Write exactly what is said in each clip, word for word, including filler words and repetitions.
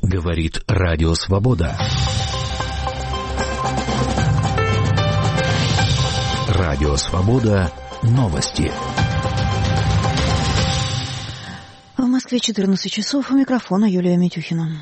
Говорит Радио Свобода. Радио Свобода. Новости. В Москве четырнадцать часов. У микрофона Юлия Митюхина.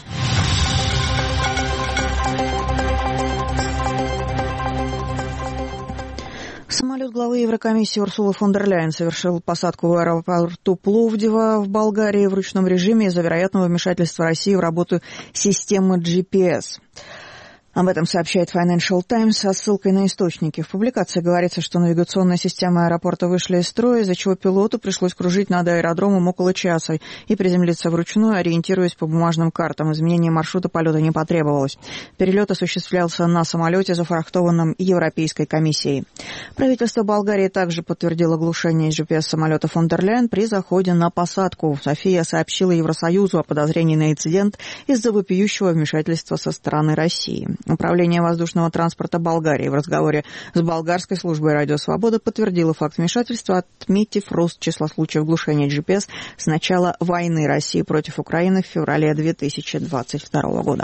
Самолет главы Еврокомиссии Урсулы фон дер Ляйен совершил посадку в аэропорту Пловдива в Болгарии в ручном режиме из-за вероятного вмешательства России в работу системы джи пи эс. Об этом сообщает Financial Times со ссылкой на источники. В публикации говорится, что навигационные системы аэропорта вышли из строя, из-за чего пилоту пришлось кружить над аэродромом около часа и приземлиться вручную, ориентируясь по бумажным картам. Изменение маршрута полета не потребовалось. Перелет осуществлялся на самолете, зафрахтованном Европейской комиссией. Правительство Болгарии также подтвердило глушение джи пи эс самолета фон дер Ляйен при заходе на посадку. София сообщила Евросоюзу о подозрении на инцидент из-за вопиющего вмешательства со стороны России. Управление воздушного транспорта Болгарии в разговоре с болгарской службой «Радио Свобода» подтвердило факт вмешательства, отметив рост числа случаев глушения джи пи эс с начала войны России против Украины в феврале две тысячи двадцать второго года.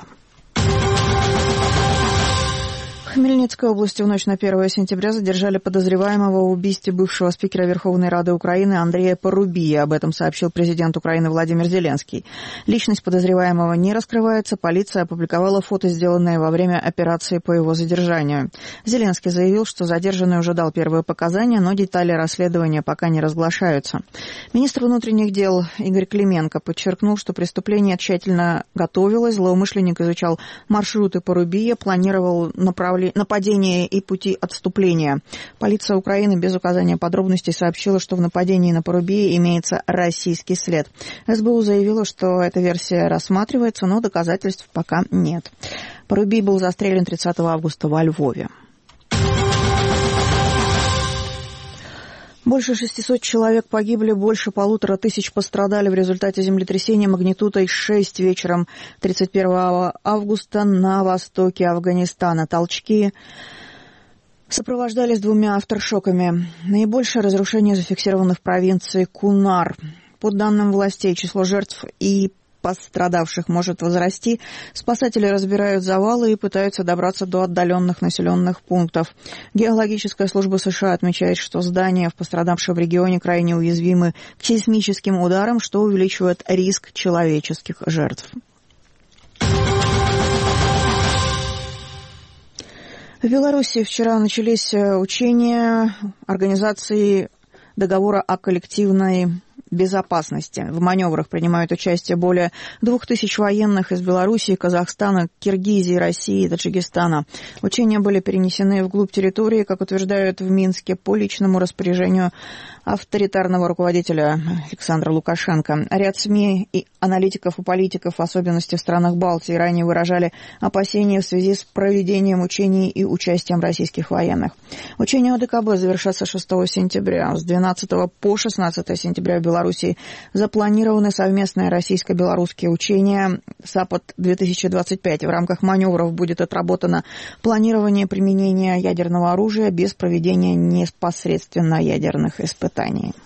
В Хмельницкой области в ночь на первое сентября задержали подозреваемого в убийстве бывшего спикера Верховной Рады Украины Андрея Порубия. Об этом сообщил президент Украины Владимир Зеленский. Личность подозреваемого не раскрывается. Полиция опубликовала фото, сделанное во время операции по его задержанию. Зеленский заявил, что задержанный уже дал первые показания, но детали расследования пока не разглашаются. Министр внутренних дел Игорь Клименко подчеркнул, что преступление тщательно готовилось. Злоумышленник изучал маршруты Порубия, планировал направление нападения и пути отступления. Полиция Украины без указания подробностей сообщила, что в нападении на Порубия имеется российский след. эс бэ у заявила, что эта версия рассматривается, но доказательств пока нет. Порубий был застрелен тридцатого августа во Львове. Больше шестисот человек погибли, больше полутора тысяч пострадали в результате землетрясения магнитудой шесть вечером тридцать первого августа на востоке Афганистана. Толчки сопровождались двумя авторшоками. Наибольшее разрушение зафиксировано в провинции Кунар. По данным властей, число жертв и пострадавших может возрасти. Спасатели разбирают завалы и пытаются добраться до отдаленных населенных пунктов. Геологическая служба США отмечает, что здания в пострадавшем регионе крайне уязвимы к сейсмическим ударам, что увеличивает риск человеческих жертв. В Беларуси вчера начались учения организации договора о коллективной безопасности. В маневрах принимают участие более двух тысяч военных из Белоруссии, Казахстана, Киргизии, России и Таджикистана. Учения были перенесены вглубь территории, как утверждают в Минске, по личному распоряжению авторитарного руководителя Александра Лукашенко. Ряд СМИ и аналитиков и политиков, в особенности в странах Балтии, ранее выражали опасения в связи с проведением учений и участием российских военных. Учения о дэ ка бэ завершатся шестого сентября. С двенадцатого по шестнадцатое сентября в Белоруссии запланированы совместные российско-белорусские учения «Запад-две тысячи двадцать пять». В рамках маневров будет отработано планирование применения ядерного оружия без проведения непосредственно ядерных испытаний.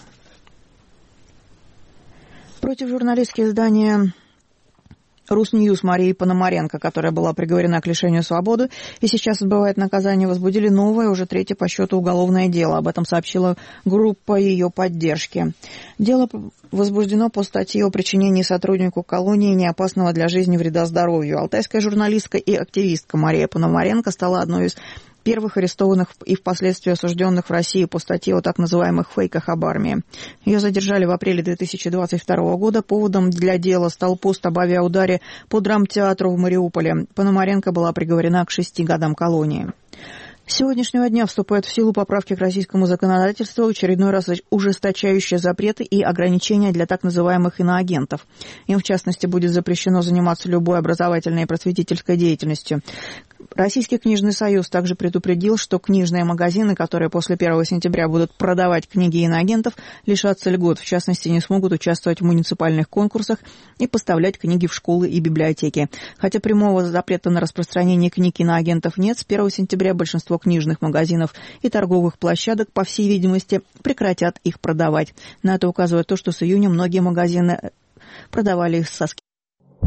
Против журналистки издания Русньюз Марии Пономаренко, которая была приговорена к лишению свободы и сейчас отбывает наказание, возбудили новое, уже третье по счету уголовное дело. Об этом сообщила группа ее поддержки. Дело возбуждено по статье о причинении сотруднику колонии неопасного для жизни вреда здоровью. Алтайская журналистка и активистка Мария Пономаренко стала одной из первых арестованных и впоследствии осужденных в России по статье о так называемых фейках об армии. Ее задержали в апреле две тысячи двадцать второго года. Поводом для дела стал пост об авиаударе по драмтеатру в Мариуполе. Пономаренко была приговорена к шести годам колонии. С сегодняшнего дня вступают в силу поправки к российскому законодательству, в очередной раз ужесточающие запреты и ограничения для так называемых иноагентов. Им, в частности, будет запрещено заниматься любой образовательной и просветительской деятельностью. Российский книжный союз также предупредил, что книжные магазины, которые после первого сентября будут продавать книги иноагентов, лишатся льгот. В частности, не смогут участвовать в муниципальных конкурсах и поставлять книги в школы и библиотеки. Хотя прямого запрета на распространение книг иноагентов нет, с первого сентября большинство книжных магазинов и торговых площадок, по всей видимости, прекратят их продавать. На это указывает то, что с июня многие магазины продавали их со скидкой.